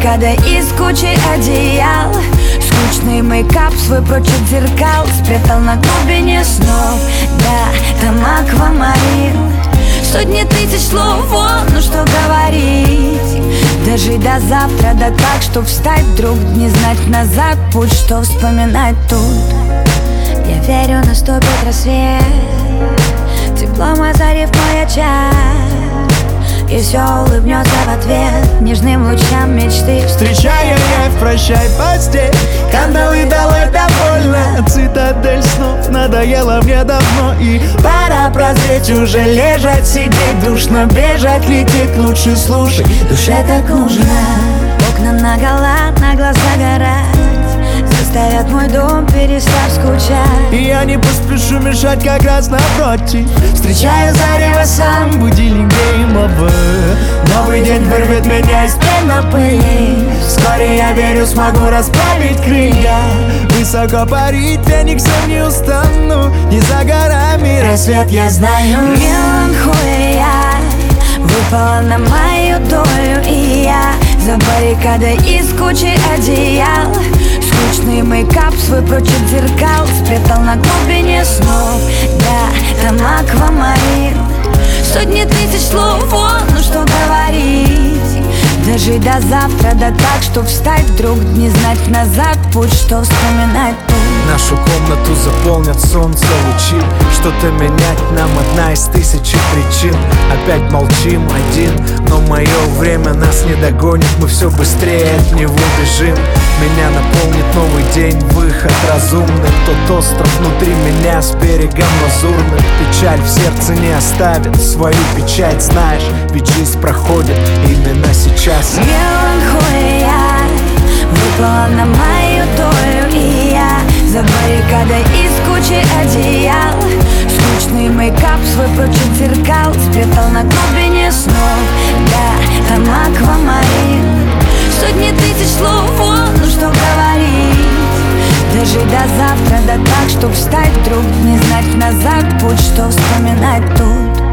баррикада из кучи одеял. Скучный мейкап свой прочь от зеркал спрятал на глубине снов. Да, там аквамарин. Сотни тысяч слов, ну что говорить. Дожить до завтра, да так, чтоб встать вдруг, не знать назад путь, что вспоминать тут. Я верю, наступит рассвет, теплом озарив мой очаг, и все улыбнется в ответ нежным лучам мечты. Встречаю я в прощай постель, кандалы долой довольно. Цитадель снов надоела мне давно, и пора прозреть, уже лежать, сидеть душно, бежать, лететь, лучше слушай, душе так нужно. Окна наголо, на глаза горят, заставят мой дом, перестав скучать. И я не поспешу мешать, как раз напротив. Встречаю зарево сам, будильник геймовый. Новый день вырвет меня из пены. Вскоре, я верю, смогу расправить крылья, высоко парить, фениксом не устану. Не за горами рассвет, я знаю. Меланхолия выпала на мою долю, и я за баррикадой из кучи одеял. Скучный мейкап свой прочь от зеркал спрятал на глубине снов. Да, там аквамарин. Сотни тысяч слов, ну что говорить. Дожить до завтра, да так, чтоб встать вдруг, не знать назад путь, что вспоминать тут. Нашу комнату заполнят солнце лучи. Что-то менять нам одна из тысячи причин. Опять молчим один, но мое время нас не догонит. Мы все быстрее от него бежим. Меня наполнит новый день, выход разумный. Тот остров внутри меня с берегом лазурным. Печаль в сердце не оставит свою печать, знаешь, ведь жизнь проходит именно сейчас. Меланхолия выпала на мою долю, и я за баррикадой из кучи одеял. Скучный мейкап свой прочь от зеркал спрятал на глубине снов. Да, там аквамарин. Сотни тысяч слов, ну что говорить. Дожить до завтра, да так, чтоб встать вдруг, не знать назад путь, что вспоминать тут.